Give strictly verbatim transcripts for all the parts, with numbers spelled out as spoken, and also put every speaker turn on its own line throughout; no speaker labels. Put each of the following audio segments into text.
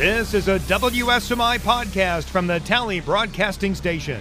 This is a W S M I podcast from the Tally Broadcasting Station.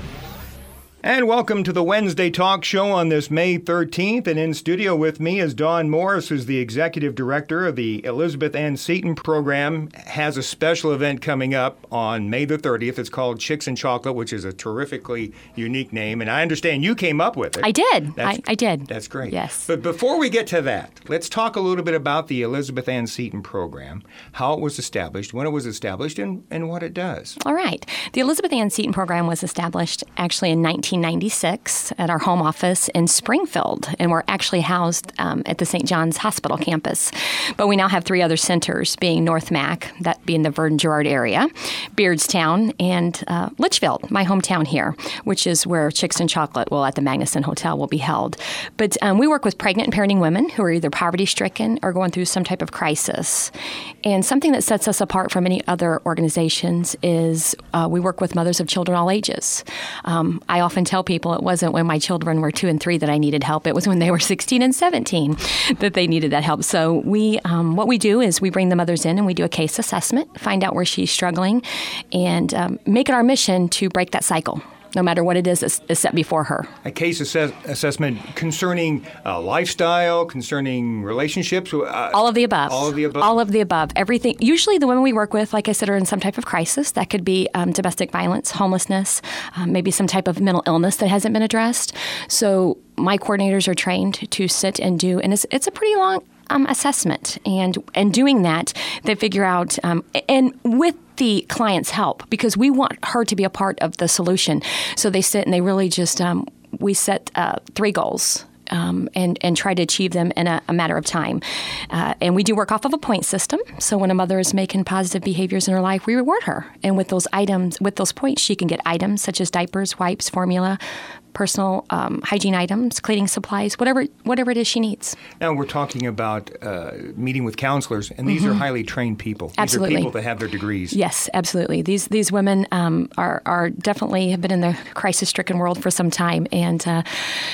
And welcome to the Wednesday Talk Show on this May thirteenth. And in studio with me is Dawn Morris, who's the executive director of the Elizabeth Ann Seton program. Has a special event coming up on May the thirtieth. It's called Chicks and Chocolate, which is a terrifically unique name. And I understand you came up with it.
I did. I, I did.
That's great.
Yes.
But before we get to that, let's talk a little bit about the Elizabeth Ann Seton program, how it was established, when it was established, and, and what it does.
All right. The Elizabeth Ann Seton program was established actually in nineteen ninety-six at our home office in Springfield, and we're actually housed um, at the Saint John's Hospital campus. But we now have three other centers, being North Mac, that being the Vernon Girard area, Beardstown, and uh, Litchfield, my hometown here, which is where Chicks and Chocolate, well, at the Magnuson Hotel, will be held. But um, we work with pregnant and parenting women who are either poverty-stricken or going through some type of crisis. And something that sets us apart from any other organizations is uh, we work with mothers of children all ages. Um, I often tell people it wasn't when my children were two and three that I needed help. It was when they were sixteen and seventeen that they needed that help. So we, um, what we do is we bring the mothers in and we do a case assessment, find out where she's struggling, and um, make it our mission to break that cycle, no matter what it is that's set before her.
A case assess- assessment concerning uh, lifestyle, concerning relationships? Uh,
all of the above.
All of the above?
All of the above. Everything. Usually the women we work with, like I said, are in some type of crisis. That could be um, domestic violence, homelessness, um, maybe some type of mental illness that hasn't been addressed. So my coordinators are trained to sit and do, and it's, it's a pretty long Um, assessment, and and doing that, they figure out, um, and with the client's help, because we want her to be a part of the solution. So they sit and they really just, um, we set uh, three goals. Um, and, and try to achieve them in a, a matter of time. Uh, and we do work off of a point system. So when a mother is making positive behaviors in her life, we reward her. And with those items, with those points, she can get items such as diapers, wipes, formula, personal um, hygiene items, cleaning supplies, whatever whatever it is she needs.
Now we're talking about uh, meeting with counselors, and these mm-hmm. are highly trained people. These
absolutely.
are people that have their degrees.
Yes, absolutely. These these women um, are are definitely have been in the crisis-stricken world for some time, and uh,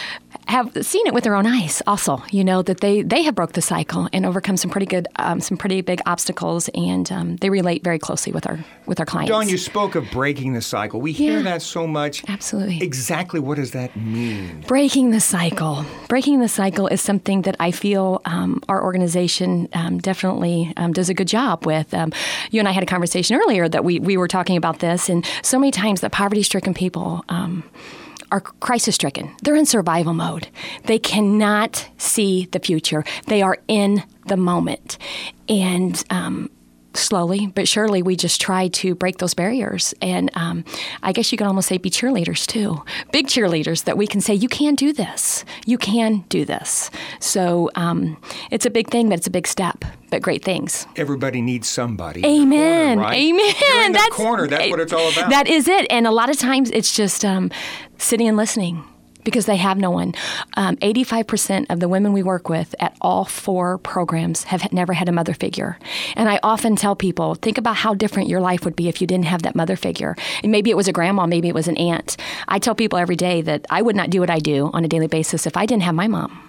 have seen it with their own eyes. Also, you know that they, they have broke the cycle and overcome some pretty good um, some pretty big obstacles, and um, they relate very closely with our with our clients.
Dawn, you spoke of breaking the cycle. We hear
yeah,
that so much.
Absolutely.
Exactly what does that mean?
Breaking the cycle. Breaking the cycle is something that I feel um, our organization um, definitely um, does a good job with. Um, you and I had a conversation earlier that we, we were talking about this, and so many times that poverty-stricken people um, are crisis-stricken. They're in survival mode. They cannot see the future. They are in the moment. And um, slowly but surely, we just try to break those barriers. And um, I guess you could almost say be cheerleaders, too. Big cheerleaders that we can say, you can do this. You can do this. So um, it's a big thing, but it's a big step. But great things.
Everybody needs somebody.
Amen.
Corner, right?
Amen.
You're in
That's
the corner. That's what it's all about.
That is it. And a lot of times it's just um, sitting and listening, because they have no one. Um, eighty-five percent of the women we work with at all four programs have never had a mother figure. And I often tell people, think about how different your life would be if you didn't have that mother figure. And maybe it was a grandma, maybe it was an aunt. I tell people every day that I would not do what I do on a daily basis if I didn't have my mom.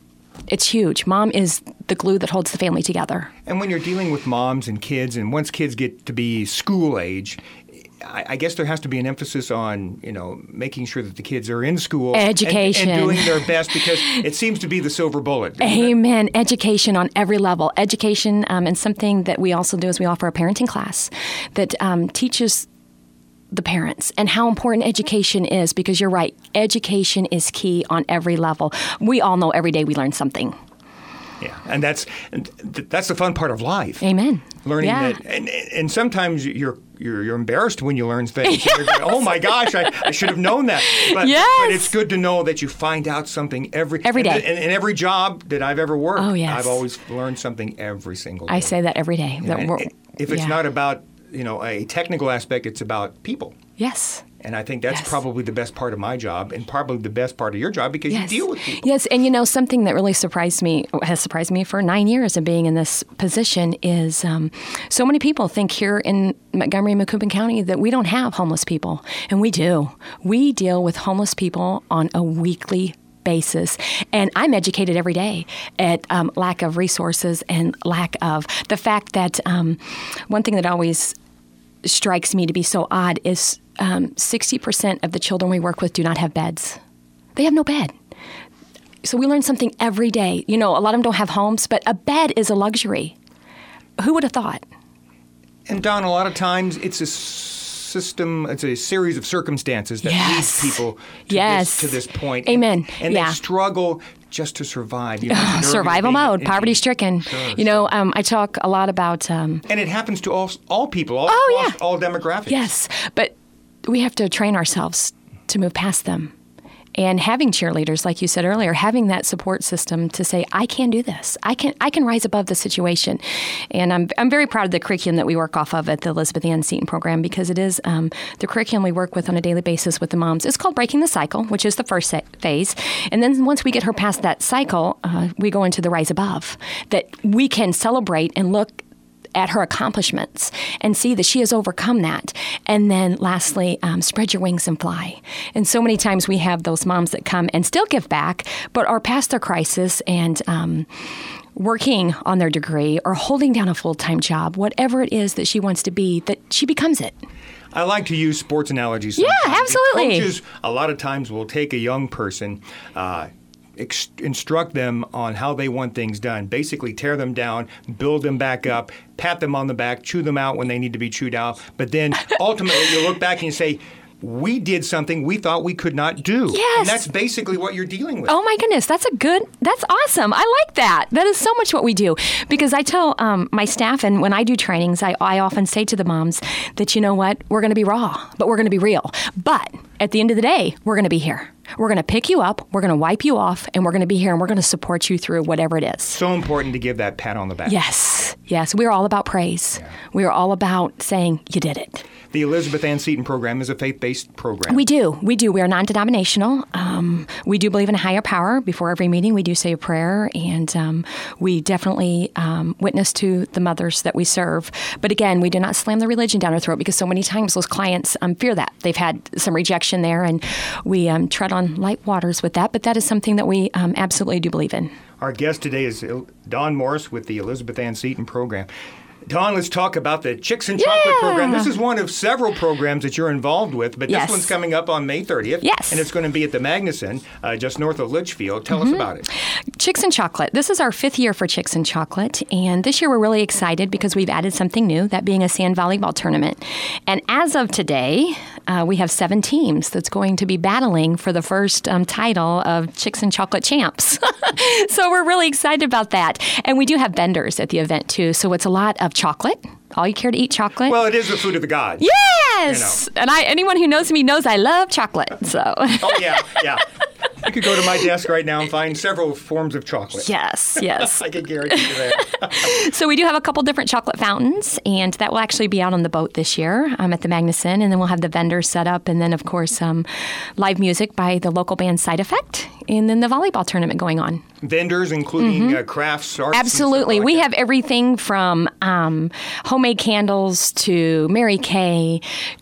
It's huge. Mom is the glue that holds the family together.
And when you're dealing with moms and kids, and once kids get to be school age, I, I guess there has to be an emphasis on, you know, making sure that the kids are in school.
Education.
And, and doing their best, because it seems to be the silver bullet.
Amen. It? Education on every level. Education, um, and something that we also do is we offer a parenting class that um, teaches the parents and how important education is, because you're right, education is key on every level. We all know every day we learn something.
Yeah, and that's and that's the fun part of life.
Amen.
Learning
yeah.
that, and and sometimes you're you're you're embarrassed when you learn things. You're going, oh my gosh, I, I should have known that. But,
yes.
but it's good to know that you find out something every
every day.
And in every job that I've ever worked,
oh, yes.
I've always learned something every single day.
I say that every day.
Yeah,
that we're,
if it's
yeah.
not about, you know, a technical aspect, it's about people.
Yes.
And I think that's
yes.
probably the best part of my job, and probably the best part of your job, because
yes.
you deal with people.
Yes, and you know, something that really surprised me, has surprised me for nine years of being in this position is um, so many people think here in Montgomery and Macoupin County that we don't have homeless people, and we do. We deal with homeless people on a weekly basis. And I'm educated every day at um, lack of resources and lack of the fact that um, one thing that always strikes me to be so odd is um, sixty percent of the children we work with do not have beds. They have no bed. So we learn something every day. You know, a lot of them don't have homes, but a bed is a luxury. Who would have thought?
And Don, a lot of times it's a system, it's a series of circumstances that
yes.
leads people to,
yes.
this, to this point.
Amen.
And, and
yeah.
they struggle just to survive. You
know, survival mode, poverty-stricken.
Sure,
you know, um, I talk a lot about... Um,
and it happens to all all people, all,
oh,
across,
yeah.
all demographics.
Yes, but we have to train ourselves to move past them. And having cheerleaders, like you said earlier, having that support system to say, I can do this. I can I can rise above the situation. And I'm I'm very proud of the curriculum that we work off of at the Elizabeth Ann Seton program, because it is um, the curriculum we work with on a daily basis with the moms. It's called Breaking the Cycle, which is the first phase. And then once we get her past that cycle, uh, we go into the Rise Above, that we can celebrate and look at her accomplishments and see that she has overcome that. And then lastly, um, spread your wings and fly. And so many times we have those moms that come and still give back, but are past their crisis and um, working on their degree or holding down a full-time job, whatever it is that she wants to be, that she becomes it.
I like to use sports analogies
sometimes.
Yeah,
absolutely.
Coaches, a lot of times, will take a young person, uh, Ex- instruct them on how they want things done, basically tear them down, build them back up, pat them on the back, chew them out when they need to be chewed out. But then ultimately you look back and you say, we did something we thought we could not do.
Yes.
And that's basically what you're dealing with.
Oh, my goodness. That's a good, that's awesome. I like that. That is so much what we do. Because I tell um, my staff, and when I do trainings, I, I often say to the moms that, you know what, we're going to be raw, but we're going to be real. But at the end of the day, we're going to be here. We're going to pick you up, we're going to wipe you off, and we're going to be here, and we're going to support you through whatever it is.
So important to give that pat on the back.
Yes, yes. We're all about praise. Yeah. We are all about saying, you did it.
The Elizabeth Ann Seton program is a faith-based program.
We do. We do. We are non-denominational. Um, we do believe in a higher power. Before every meeting, we do say a prayer, and um, we definitely um, witness to the mothers that we serve. But again, we do not slam the religion down our throat, because so many times those clients um, fear that. They've had some rejection there, and we um, tread on light waters with that. But that is something that we um, absolutely do believe in.
Our guest today is Dawn Morris with the Elizabeth Ann Seton program. Dawn, let's talk about the Chicks and Chocolate
yeah.
program. This is one of several programs that you're involved with, but
yes.
this one's coming up on May thirtieth.
Yes.
And it's going to be at the Magnuson, uh, just north of Litchfield. Tell
mm-hmm.
us about it.
Chicks and Chocolate. This is our fifth year for Chicks and Chocolate, and this year we're really excited because we've added something new, that being a sand volleyball tournament. And as of today, uh, we have seven teams that's going to be battling for the first um, title of Chicks and Chocolate champs. So we're really excited about that. And we do have vendors at the event, too, so it's a lot of chocolate. All you care to eat chocolate?
Well, it is the food of the gods.
Yes! You know. And I, anyone who knows me knows I love chocolate, so.
Oh, yeah, yeah. You could go to my desk right now and find several forms of chocolate.
Yes, yes.
I can guarantee you that.
So we do have a couple different chocolate fountains, and that will actually be out on the boat this year um, at the Magnuson, and then we'll have the vendors set up, and then, of course, um, live music by the local band Side Effect, and then the volleyball tournament going on.
Vendors, including mm-hmm. uh, crafts, arts?
Absolutely.
Like
we
that.
have everything from um, homemade candles to Mary Kay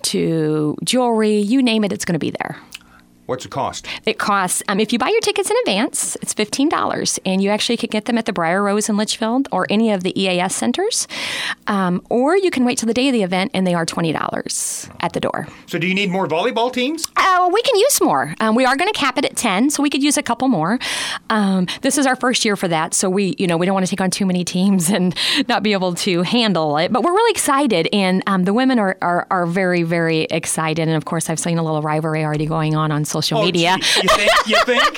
to jewelry. You name it, it's going to be there.
What's the cost?
It costs, um, if you buy your tickets in advance, it's fifteen dollars. And you actually can get them at the Briar Rose in Litchfield or any of the E A S centers. Um, or you can wait till the day of the event, and they are twenty dollars at the door.
So do you need more volleyball teams?
Uh, we can use more. Um, we are going to cap it at ten, so we could use a couple more. Um, this is our first year for that, so we, you know, we don't want to take on too many teams and not be able to handle it. But we're really excited, and um, the women are, are, are very, very excited. And, of course, I've seen a little rivalry already going on on social
oh,
media.
Gee, you think? You think?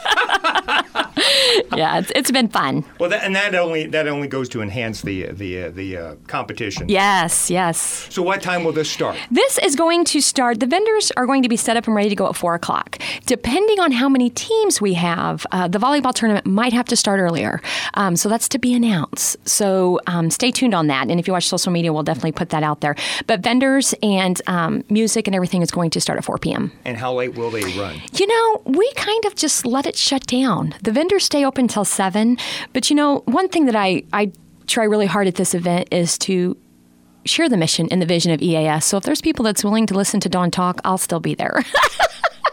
Yeah, it's, it's been fun.
Well, that, and that only that only goes to enhance the the uh, the uh, competition.
Yes, yes.
So, what time will this start?
This is going to start. The vendors are going to be set up and ready to go at four o'clock. Depending on how many teams we have, uh, the volleyball tournament might have to start earlier. Um, so that's to be announced. So um, stay tuned on that. And if you watch social media, we'll definitely put that out there. But vendors and um, music and everything is going to start at four p.m.
And how late will they run?
You know, we kind of just let it shut down. The vendors stay open until seven. But, you know, one thing that I, I try really hard at this event is to share the mission and the vision of E A S. So if there's people that's willing to listen to Dawn talk, I'll still be there.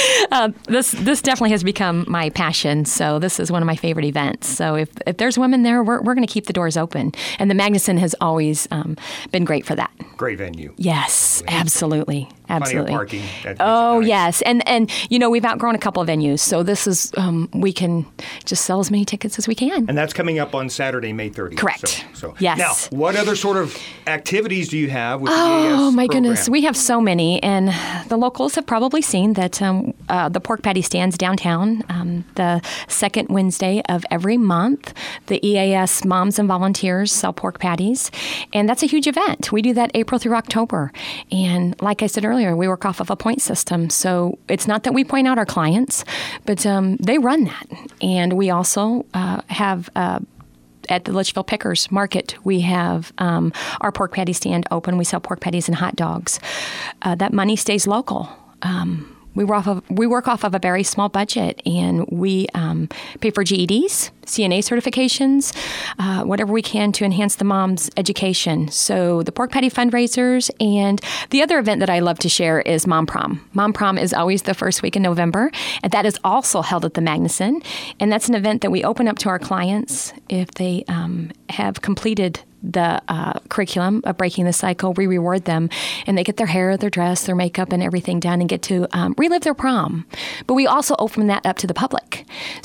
uh, this this definitely has become my passion. So this is one of my favorite events. So if, if there's women there, we're, we're going to keep the doors open. And the Magnuson has always um, been great for that.
Great venue.
Yes, absolutely. Absolutely.
Plenty of parking. That
oh,
nice.
yes. And, and, you know, we've outgrown a couple of venues. So this is, um, we can just sell as many tickets as we can.
And that's coming up on Saturday, May thirtieth.
Correct.
So, so.
Yes.
Now, what other sort of activities do you have with the
Oh,
E A S
my
program?
goodness. We have so many. And the locals have probably seen that um, uh, the pork patty stands downtown um, the second Wednesday of every month. The E A S moms and volunteers sell pork patties. And that's a huge event. We do that April through October. And like I said earlier, we work off of a point system. So it's not that we point out our clients, but um, they run that. And we also uh, have uh, at the Litchfield Pickers Market, we have um, our pork patty stand open. We sell pork patties and hot dogs. Uh, that money stays local. Um, we work off of we work off of a very small budget, and we um, pay for G E Ds, C N A certifications, uh, whatever we can to enhance the mom's education. So the pork patty fundraisers, and the other event that I love to share is Mom Prom. Mom Prom is always the first week in November, and that is also held at the Magnuson. And that's an event that we open up to our clients if they um, have completed the uh, curriculum of Breaking the Cycle. We reward them, and they get their hair, their dress, their makeup, and everything done, and get to um, relive their prom. But we also open that up to the public.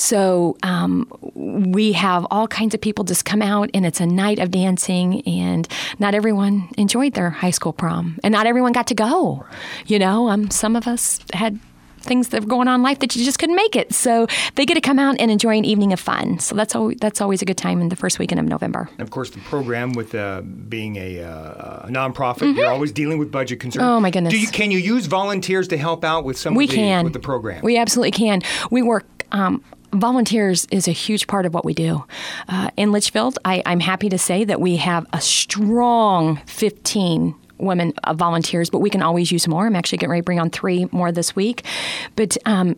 So um, we have all kinds of people just come out, and it's a night of dancing, and not everyone enjoyed their high school prom, and not everyone got to go. You know, um, some of us had things that were going on in life that you just couldn't make it. So they get to come out and enjoy an evening of fun. So that's always, that's always a good time in the first weekend of November.
And of course, the program with uh, being a, uh, a nonprofit, mm-hmm. you're always dealing with budget concerns.
Oh, my goodness.
Do you, can you use volunteers to help out with some
we
of the,
can.
with the program?
We absolutely can. We work... Um, Volunteers is a huge part of what we do. Uh, in Litchfield, I, I'm happy to say that we have a strong fifteen women uh, volunteers, but we can always use more. I'm actually getting ready to bring on three more this week. But um,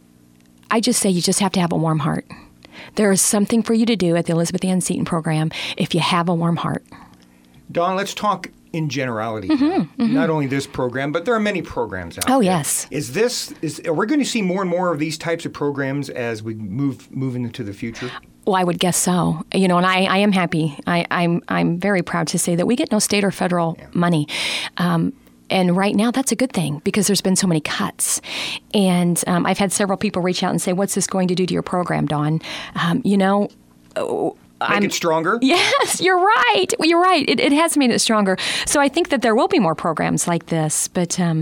I just say you just have to have a warm heart. There is something for you to do at the Elizabeth Ann Seton program if you have a warm heart.
Dawn, let's talk in generality. Mm-hmm, mm-hmm. Not only this program, but there are many programs out
oh,
there.
Oh, yes.
Is this, is, are we going to see more and more of these types of programs as we move, move into the future?
Well, I would guess so. You know, and I, I am happy. I, I'm I'm very proud to say that we get no state or federal yeah. money. Um, and right now, that's a good thing because there's been so many cuts. And um, I've had several people reach out and say, what's this going to do to your program, Dawn? Um, you know...
Oh, Make I'm, it stronger?
Yes, you're right. You're right. It, it has made it stronger. So I think that there will be more programs like this, but um,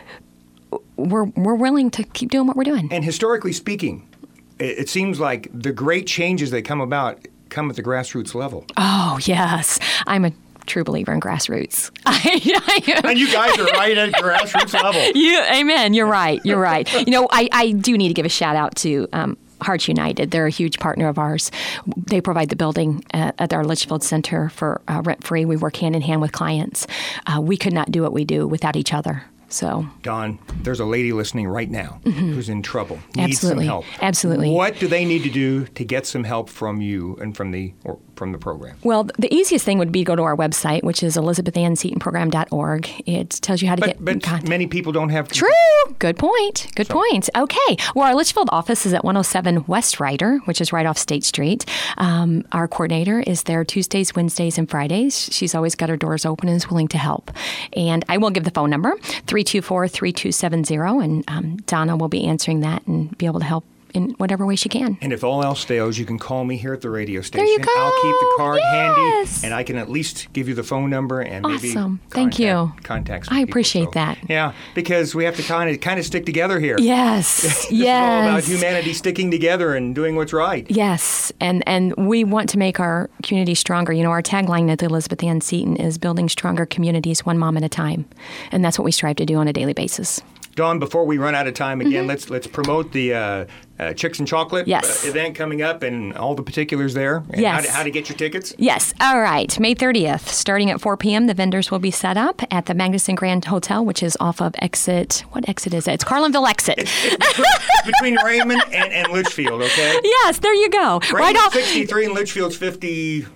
we're we're willing to keep doing what we're doing.
And historically speaking, it, it seems like the great changes that come about come at the grassroots level.
Oh, yes. I'm a true believer in grassroots.
And you guys are right at grassroots level.
You, amen. You're right. You're right. You know, I, I do need to give a shout out to um, Hearts United. They're a huge partner of ours. They provide the building at, at our Litchfield Center for uh, rent-free. We work hand in hand with clients. Uh, we could not do what we do without each other. So,
Dawn, there's a lady listening right now mm-hmm. who's in trouble, needs
Absolutely.
some help.
Absolutely.
What do they need to do to get some help from you and from the or from the program?
Well, the easiest thing would be to go to our website, which is elizabeth ann seton program dot org. It tells you how to
but,
get
but
in contact.
Many people don't have...
True. Good point. Good so. point. Okay. Well, our Litchfield office is at one oh seven West Ryder, which is right off State Street. Um, our coordinator is there Tuesdays, Wednesdays, and Fridays. She's always got her doors open and is willing to help. And I will give the phone number, three two four, three two seven zero, and um, Donna will be answering that and be able to help in whatever way she can.
And if all else fails, you can call me here at the radio station.
There you go.
I'll keep the card
yes.
handy, and I can at least give you the phone number and maybe
awesome.
contact,
Thank you.
contact some
I
people.
appreciate
so,
that.
Yeah, because we have to kind of kind of stick together here.
Yes.
this
yes.
is all about humanity sticking together and doing what's right.
Yes, and and we want to make our community stronger. You know, our tagline at the Elizabeth Ann Seton is building stronger communities one mom at a time, and that's what we strive to do on a daily basis.
Dawn, before we run out of time again, mm-hmm. let's let's promote the uh, uh, Chicks and Chocolate
yes.
uh, event coming up and all the particulars there. And
yes.
How to, how to get your tickets.
Yes. All right. May thirtieth, starting at four p.m., the vendors will be set up at the Magnuson Grand Hotel, which is off of exit. What exit is it? It's Carlinville exit.
It's, it's between, between Raymond and, and Litchfield, okay?
Yes. There you go.
Raymond
right off
sixty-three and Litchfield's fifty.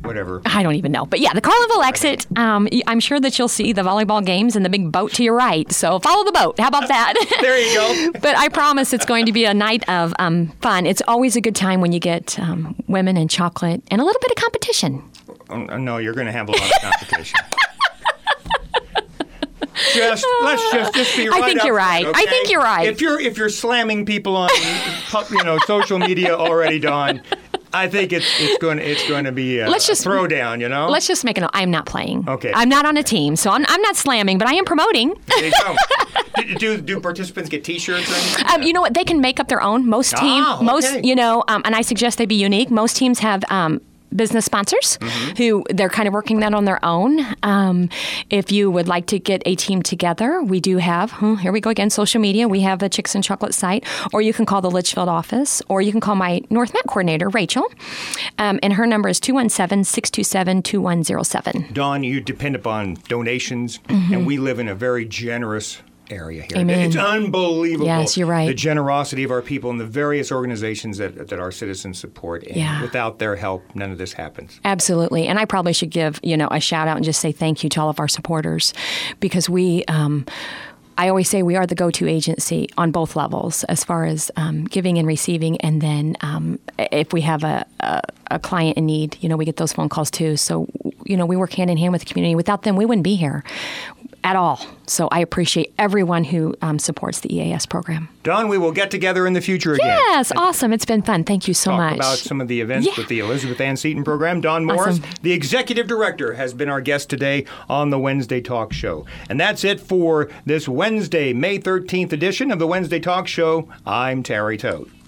whatever.
I don't even know. But yeah, the Carlinville exit, um, I'm sure that you'll see the volleyball games and the big boat to your right. So follow the boat. How about that?
There you go.
But I promise it's going to be a night of um, fun. It's always a good time when you get um, women and chocolate and a little bit of competition.
Oh, no, you're going to have a lot of competition. Just let's just just be right.
I think
up
you're
front,
right.
okay?
I think you're right.
If you're if you're slamming people on you know social media already, Dawn, I think it's it's going it's going to be a,
let's just,
a throwdown. You know.
Let's just make it. I'm not playing.
Okay.
I'm not on a team, so I'm I'm not slamming, but I am promoting.
There you go. do, do do participants get T-shirts or anything?
Um, you know what? They can make up their own. Most teams,
oh, okay.
most you know, um, and I suggest they be unique. Most teams have. Um, business sponsors mm-hmm. who they're kind of working that on their own. Um, if you would like to get a team together, we do have, hmm, here we go again, social media. We have the Chicks and Chocolate site, or you can call the Litchfield office, or you can call my North Met coordinator, Rachel, um, and her number is two one seven, six two seven, two one zero seven.
Dawn, you depend upon donations,
mm-hmm.
and we live in a very generous area here.
Amen.
It's unbelievable.
Yes, you're right.
The generosity of our people and the various organizations that that our citizens support. And
yeah.
without their help, none of this happens.
Absolutely. And I probably should give, you know, a shout out and just say thank you to all of our supporters, because we um, I always say we are the go-to agency on both levels as far as um, giving and receiving. And then um, if we have a, a, a client in need, you know, we get those phone calls too. So, you know, we work hand in hand with the community. Without them, we wouldn't be here at all. So I appreciate everyone who um, supports the E A S program.
Dawn, we will get together in the future again.
Yes, awesome. It's been fun. Thank you so
Talk
much.
about some of the events
yeah.
with the Elizabeth Ann Seton program. Dawn Morris,
awesome.
the executive director, has been our guest today on the Wednesday Talk Show. And that's it for this Wednesday, May thirteenth edition of the Wednesday Talk Show. I'm Terry Toth.